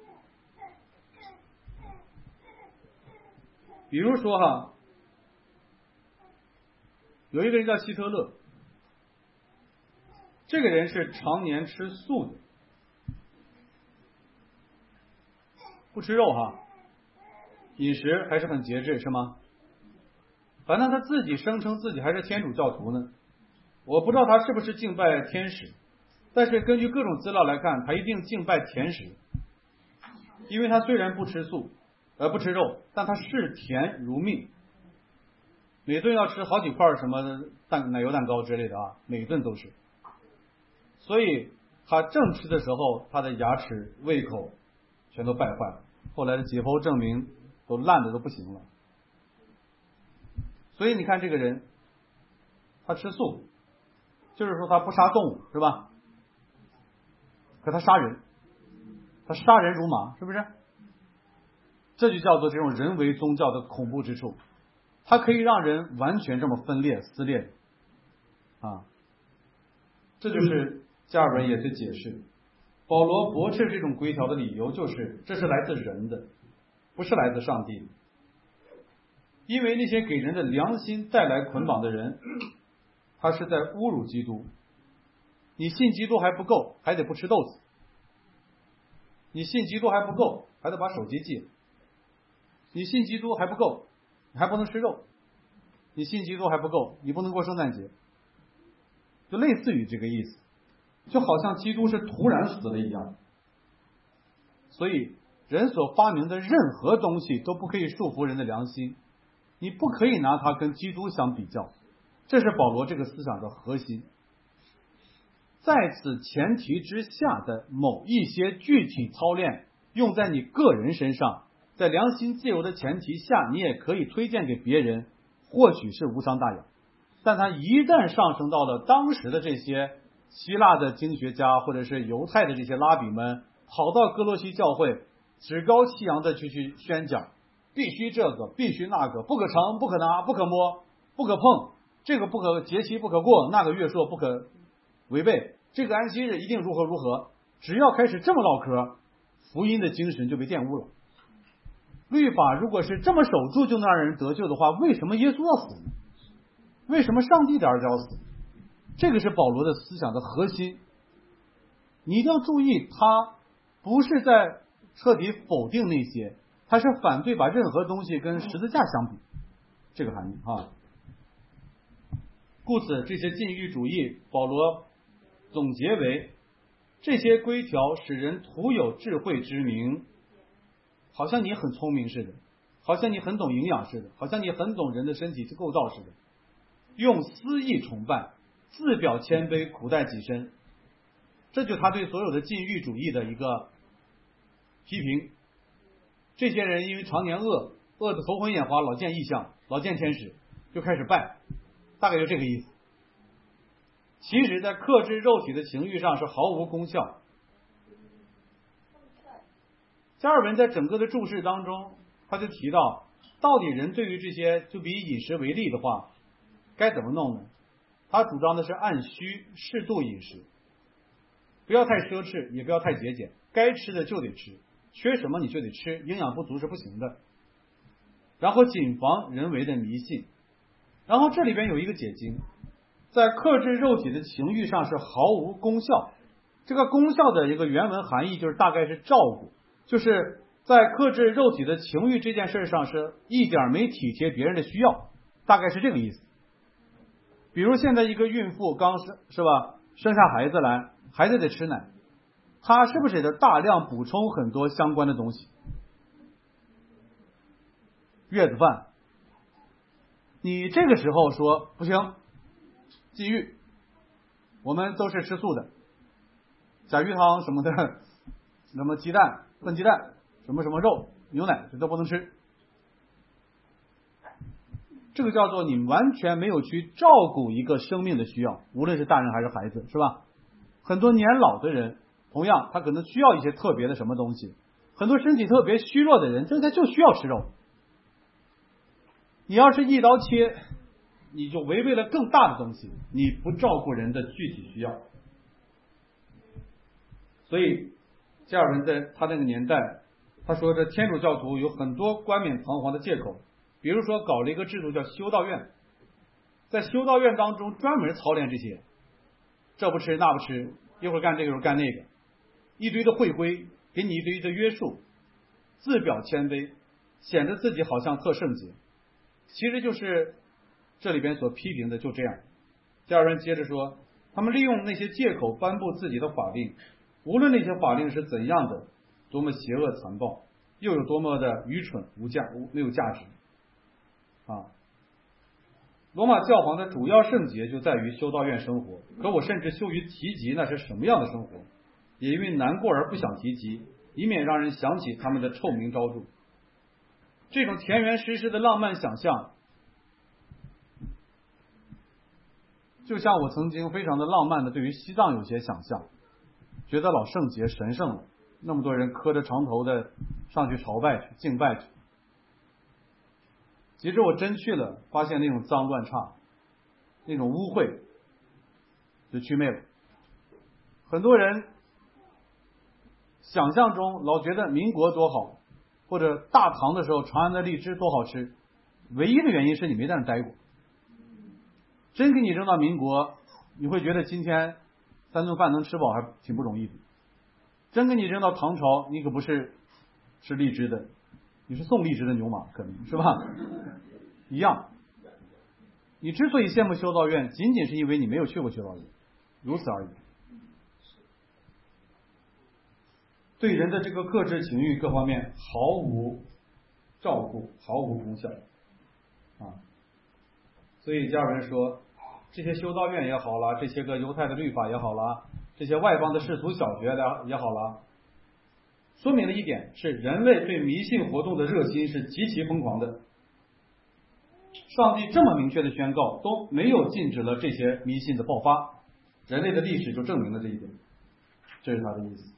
比如说哈，有一个人叫希特勒，这个人是常年吃素的，不吃肉哈，饮食还是很节制，是吗？反正他自己声称自己还是天主教徒呢，我不知道他是不是敬拜天使，但是根据各种资料来看，他一定敬拜甜食，因为他虽然不吃素呃不吃肉，但他视甜如命，每顿要吃好几块什么蛋奶油蛋糕之类的啊，每顿都是。所以他正吃的时候，他的牙齿胃口全都败坏了，后来的解剖证明都烂的都不行了。所以你看这个人，他吃素，就是说他不杀动物，是吧？可他杀人，他杀人如麻，是不是？这就叫做这种人为宗教的恐怖之处，它可以让人完全这么分裂撕裂啊！这就是加尔文也的解释。保罗驳斥这种规条的理由就是，这是来自人的，不是来自上帝的。因为那些给人的良心带来捆绑的人，他是在侮辱基督。你信基督还不够，还得不吃豆子；你信基督还不够，还得把手机戒；你信基督还不够，你还不能吃肉；你信基督还不够，你不能过圣诞节。就类似于这个意思，就好像基督是突然死了一样。所以人所发明的任何东西都不可以束缚人的良心，你不可以拿它跟基督相比较，这是保罗这个思想的核心。在此前提之下的某一些具体操练用在你个人身上，在良心自由的前提下，你也可以推荐给别人，或许是无伤大雅。但它一旦上升到了当时的这些希腊的经学家或者是犹太的这些拉比们，跑到哥罗西教会趾高气扬的去去宣讲，必须这个必须那个，不可尝不可拿不可摸不可碰，这个不可节期不可过，那个月朔不可违背，这个安息日一定如何如何。只要开始这么唠嗑，福音的精神就被玷污了。律法如果是这么守住就能让人得救的话，为什么耶稣要死呢？为什么上帝的儿子要死？这个是保罗的思想的核心。你一定要注意，他不是在彻底否定那些，他是反对把任何东西跟十字架相比，这个含义啊。故此，这些禁欲主义，保罗总结为：这些规条使人徒有智慧之名，好像你很聪明似的，好像你很懂营养似的，好像你很懂人的身体构造似的，用私意崇拜，自表谦卑，苦待己身。这就是他对所有的禁欲主义的一个批评。这些人因为常年饿，饿得头昏眼花，老见异象，老见天使，就开始拜，大概就这个意思。其实在克制肉体的情欲上是毫无功效。加尔文在整个的注释当中，他就提到，到底人对于这些，就比饮食为例的话，该怎么弄呢？他主张的是按需适度饮食，不要太奢侈，也不要太节俭，该吃的就得吃，缺什么你就得吃，营养不足是不行的。然后谨防人为的迷信。然后这里边有一个解经，在克制肉体的情欲上是毫无功效。这个功效的一个原文含义就是大概是照顾，就是在克制肉体的情欲这件事上是一点没体贴别人的需要，大概是这个意思。比如现在一个孕妇刚生是吧，生下孩子来，孩子得吃奶，她是不是得大量补充很多相关的东西？月子饭，你这个时候说不行，禁欲，我们都是吃素的，甲鱼汤什么的，什么鸡蛋炖鸡蛋，什么什么肉牛奶，这都不能吃。这个叫做你完全没有去照顾一个生命的需要，无论是大人还是孩子，是吧？很多年老的人，同样他可能需要一些特别的什么东西，很多身体特别虚弱的人，这他就需要吃肉。你要是一刀切，你就违背了更大的东西，你不照顾人的具体需要。所以加尔文在他那个年代，他说这天主教徒有很多冠冕堂皇的借口，比如说搞了一个制度叫修道院，在修道院当中专门操练这些，这不吃那不吃，一会儿干这个一会儿干那个，一堆的会规，给你一堆的约束，自表谦卑，显得自己好像特圣洁，其实就是这里边所批评的就这样。加尔文接着说，他们利用那些借口颁布自己的法令，无论那些法令是怎样的，多么邪恶残暴，又有多么的愚蠢无价没有价值啊！罗马教皇的主要圣洁就在于修道院生活，可我甚至羞于提及那是什么样的生活，也因为难过而不想提及，以免让人想起他们的臭名昭著。这种田园诗诗的浪漫想象，就像我曾经非常的浪漫的对于西藏有些想象，觉得老圣洁神圣了，那么多人磕着长头的上去朝拜去敬拜去。其实我真去了，发现那种脏乱差，那种污秽就祛魅了。很多人想象中老觉得民国多好，或者大唐的时候长安的荔枝多好吃，唯一的原因是你没在那待过。真给你扔到民国，你会觉得今天三顿饭能吃饱还挺不容易的。真给你扔到唐朝，你可不是吃荔枝的，你是送荔枝的牛马，可能是吧？一样。你之所以羡慕修道院，仅仅是因为你没有去过修道院，如此而已。 对人的这个克制情欲各方面毫无照顾，毫无功效啊。所以加尔文说，这些修道院也好了，这些个犹太的律法也好了，这些外邦的世俗小学的也好了，说明了一点，是人类对迷信活动的热心是极其疯狂的。上帝这么明确的宣告，都没有禁止了这些迷信的爆发，人类的历史就证明了这一点。这是他的意思。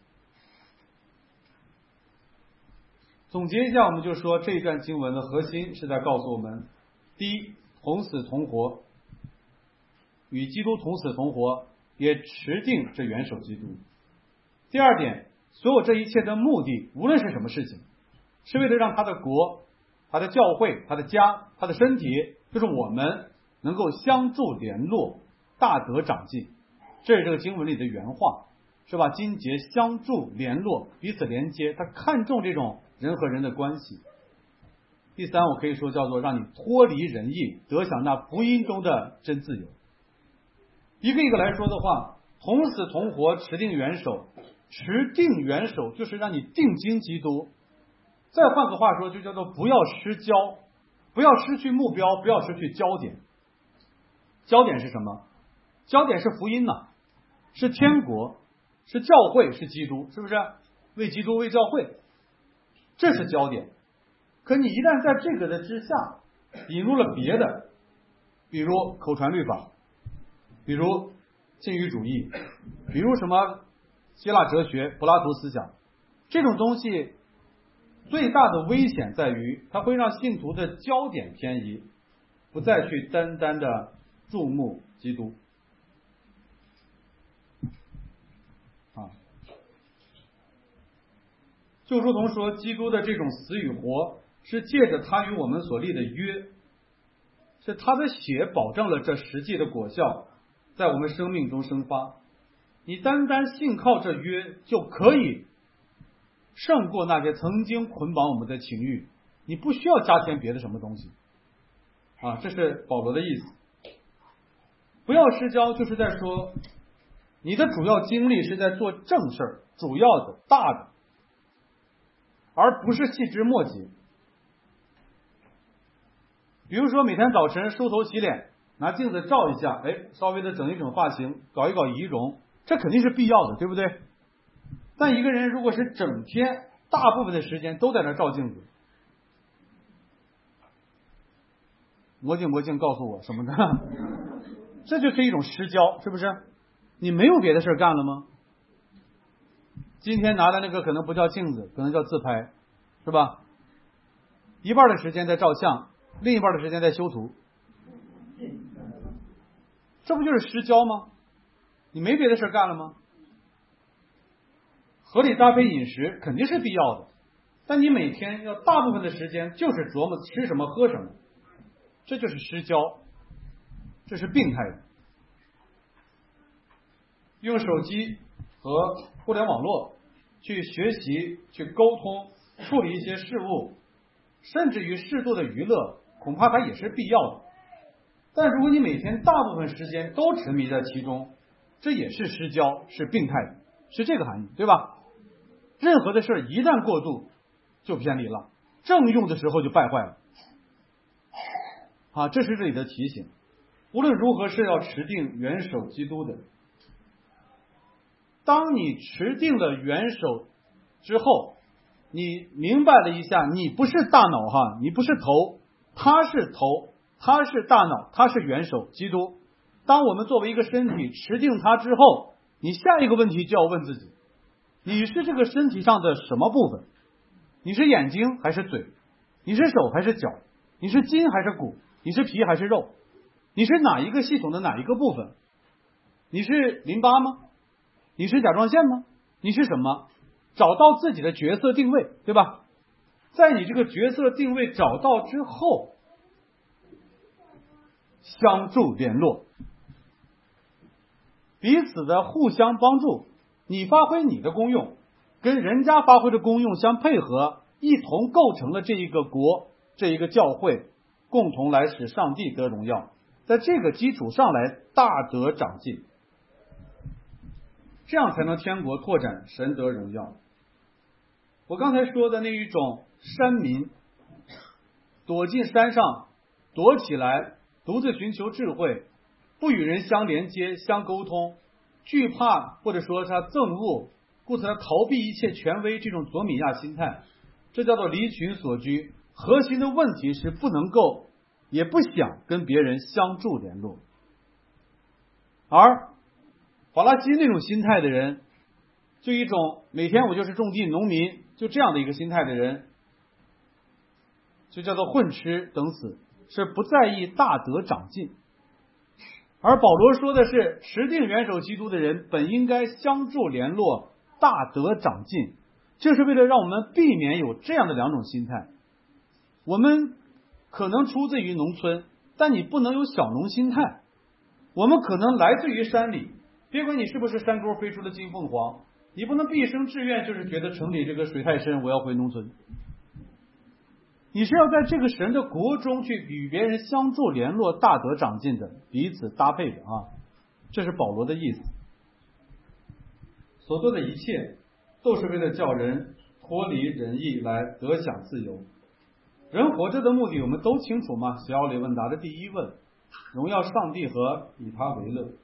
总结一下，我们就说这一段经文的核心是在告诉我们：第一，同死同活，与基督同死同活，也持定这元首基督。第二点，所有这一切的目的，无论是什么事情，是为了让他的国、他的教会、他的家、他的身体，就是我们能够相助联络，大得长进。这是这个经文里的原话，是吧？金节相助联络，彼此连接，他看重这种人和人的关系。第三，我可以说叫做让你脱离人意，得享那福音中的真自由。一个一个来说的话，同死同活，持定元首。持定元首就是让你定睛基督。再换个话说，就叫做不要失焦，不要失去目标，不要失去焦点。焦点是什么？焦点是福音呐、啊，是天国，是教会，是基督，是不是？为基督，为教会，这是焦点。可你一旦在这个的之下引入了别的，比如口传律法，比如禁欲主义，比如什么希腊哲学、柏拉图思想，这种东西最大的危险在于它会让信徒的焦点偏移，不再去单单的注目基督啊。就如同说基督的这种死与活是借着他与我们所立的约，是他的血保证了这实际的果效在我们生命中生发。你单单信靠这约就可以胜过那些曾经捆绑我们的情欲，你不需要加添别的什么东西啊，这是保罗的意思。不要失焦，就是在说你的主要精力是在做正事儿，主要的大的，而不是细枝末节。比如说每天早晨梳头洗脸，拿镜子照一下，哎，稍微的整一整发型，搞一搞仪容，这肯定是必要的，对不对？但一个人如果是整天大部分的时间都在那照镜子，魔镜魔镜告诉我什么呢？这就是一种失焦，是不是？你没有别的事干了吗？今天拿的那个可能不叫镜子，可能叫自拍，是吧？一半的时间在照相，另一半的时间在修图，这不就是失焦吗？你没别的事干了吗？合理搭配饮食肯定是必要的，但你每天要大部分的时间就是琢磨吃什么喝什么，这就是失焦，这是病态的。用手机和互联网络去学习、去沟通、处理一些事物，甚至于适度的娱乐，恐怕它也是必要的。但如果你每天大部分时间都沉迷在其中，这也是失焦，是病态的，是这个含义，对吧？任何的事一旦过度就偏离了，正用的时候就败坏了啊！这是这里的提醒。无论如何是要持定元首基督的。当你持定了元首之后，你明白了一下，你不是大脑哈，你不是头，他是头，他是大脑，他是元首基督。当我们作为一个身体持定他之后，你下一个问题就要问自己，你是这个身体上的什么部分？你是眼睛还是嘴？你是手还是脚？你是筋还是骨？你是皮还是肉？你是哪一个系统的哪一个部分？你是淋巴吗？你是甲状腺吗？你是什么？找到自己的角色定位，对吧？在你这个角色定位找到之后，相助联络，彼此的互相帮助，你发挥你的功用，跟人家发挥的功用相配合，一同构成了这一个国，这一个教会，共同来使上帝得荣耀，在这个基础上来大得长进，这样才能天国拓展，神得荣耀。 我刚才说的那一种山民，躲进山上，躲起来，独自寻求智慧，不与人相连接、相沟通，惧怕或者说他憎恶，故此他逃避一切权威，这种佐米亚心态，这叫做离群所居。核心的问题是不能够，也不想跟别人相助联络。而法拉基那种心态的人，就一种每天我就是种地农民，就这样的一个心态的人，就叫做混吃等死，是不在意大德长进。而保罗说的是，持定元首基督的人本应该相助联络，大德长进，这是为了让我们避免有这样的两种心态。我们可能出自于农村，但你不能有小农心态。我们可能来自于山里，别管你是不是山沟飞出的金凤凰，你不能毕生志愿就是觉得城里这个水太深，我要回农村。你是要在这个神的国中去与别人相助联络，大德长进的，彼此搭配的啊，这是保罗的意思。所做的一切都是为了叫人脱离仁义，来得享自由。人活着的目的我们都清楚吗？小奥里问答的第一问，荣耀上帝和以他为乐。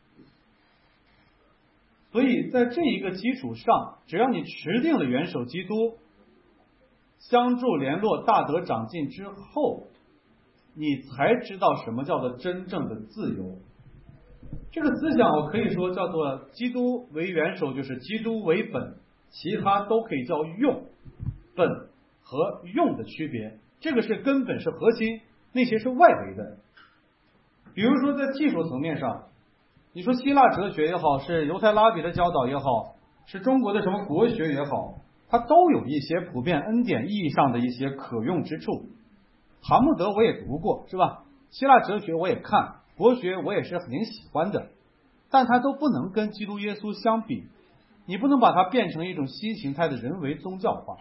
所以在这一个基础上，只要你持定了元首基督，相助联络，大德长进之后，你才知道什么叫做真正的自由。这个思想我可以说叫做基督为元首，就是基督为本，其他都可以叫用。本和用的区别，这个是根本，是核心，那些是外围的。比如说在技术层面上，你说希腊哲学也好，是犹太拉比的教导也好，是中国的什么国学也好，它都有一些普遍恩典意义上的一些可用之处。塔木德我也读过，是吧？希腊哲学我也看，国学我也是很喜欢的，但它都不能跟基督耶稣相比，你不能把它变成一种新形态的人为宗教化。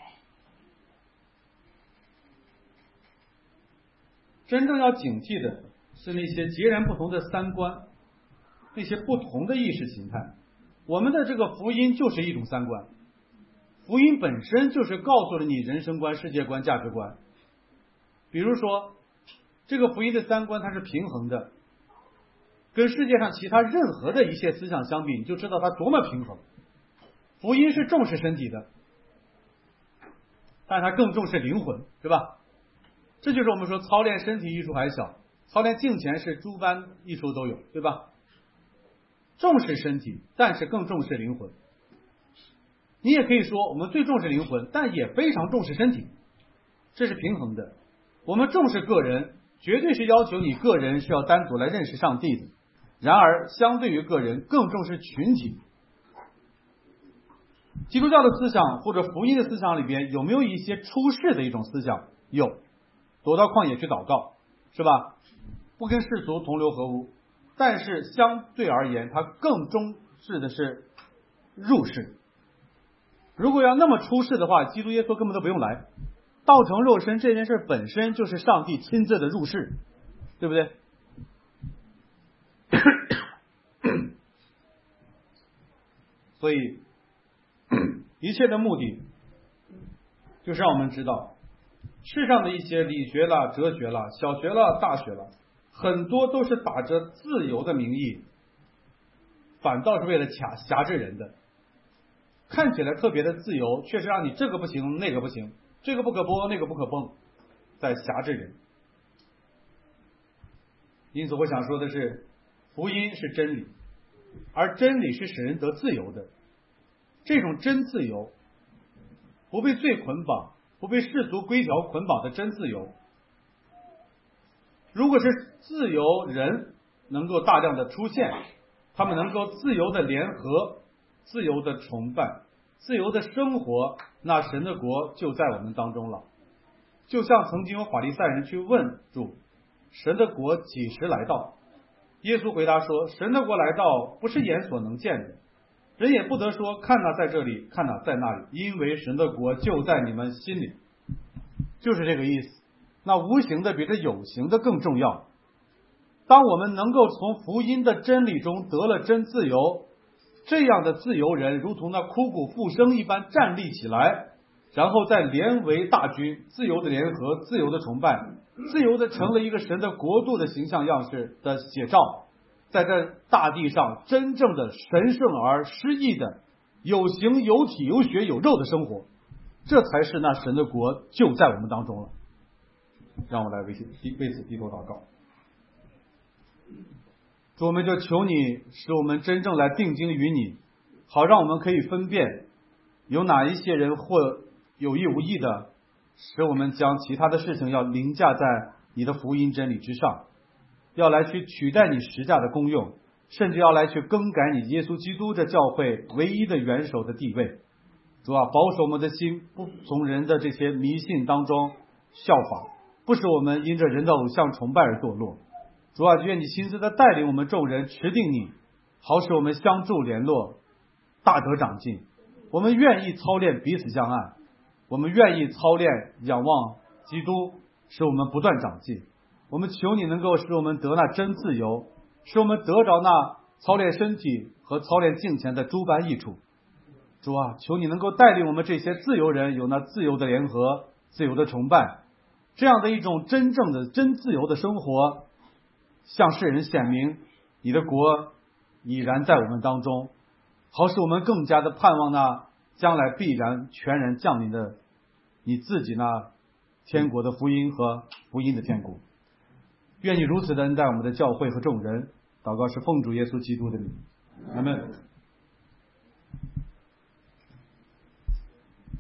真正要警惕的是那些截然不同的三观，那些不同的意识形态。我们的这个福音就是一种三观，福音本身就是告诉了你人生观、世界观、价值观。比如说这个福音的三观它是平衡的，跟世界上其他任何的一切思想相比，你就知道它多么平衡。福音是重视身体的，但它更重视灵魂，是吧？这就是我们说操练身体益处还小，操练敬虔是诸般益处都有，对吧？重视身体，但是更重视灵魂。你也可以说我们最重视灵魂，但也非常重视身体，这是平衡的。我们重视个人，绝对是要求你个人是要单独来认识上帝的，然而相对于个人更重视群体。基督教的思想或者福音的思想里边有没有一些出世的一种思想？有，躲到旷野去祷告，是吧？不跟世俗同流合污，但是相对而言它更重视的是入世。如果要那么出世的话，基督耶稣根本都不用来，道成肉身这件事本身就是上帝亲自的入世，对不对？所以一切的目的就是让我们知道，世上的一些理学啦、哲学啦、小学啦、大学啦，很多都是打着自由的名义，反倒是为了卡辖制人的。看起来特别的自由，确实让你这个不行那个不行，这个不可播那个不可蹦，在辖制人。因此我想说的是，福音是真理，而真理是使人得自由的。这种真自由，不被罪捆绑，不被世俗规条捆绑的真自由，如果是自由人能够大量的出现，他们能够自由的联合，自由的崇拜，自由的生活，那神的国就在我们当中了。就像曾经有法利赛人去问主，神的国几时来到？耶稣回答说，神的国来到不是眼所能见的，人也不得说看哪在这里，看哪在那里，因为神的国就在你们心里。就是这个意思。那无形的比这有形的更重要。当我们能够从福音的真理中得了真自由，这样的自由人如同那枯骨复生一般站立起来， 然后再联为大军，自由的联合，自由的崇拜，自由的成了一个神的国度的形象样式的写照，在这大地上真正的神圣而诗意的有形有体有血有肉的生活，这才是那神的国就在我们当中了。让我来为为此低头祷告。主，我们就求你使我们真正来定睛于你，好让我们可以分辨有哪一些人或有意无意的使我们将其他的事情要凌驾在你的福音真理之上，要来去取代你十架的功用，甚至要来去更改你耶稣基督这教会唯一的元首的地位。主啊，保守我们的心不从人的这些迷信当中效法，不使我们因着人的偶像崇拜而堕落。主啊，愿你亲自的带领我们众人持定你，好使我们相助联络，大得长进。我们愿意操练彼此相爱，我们愿意操练仰望基督，使我们不断长进。我们求你能够使我们得那真自由，使我们得着那操练身体和操练敬虔的诸般益处。主啊，求你能够带领我们这些自由人有那自由的联合，自由的崇拜，这样的一种真正的真自由的生活，向世人显明你的国已然在我们当中，好使我们更加的盼望那将来必然全然降临的你自己那天国的福音和福音的天国。愿你如此的恩待我们的教会和众人。祷告是奉主耶稣基督的名，阿们。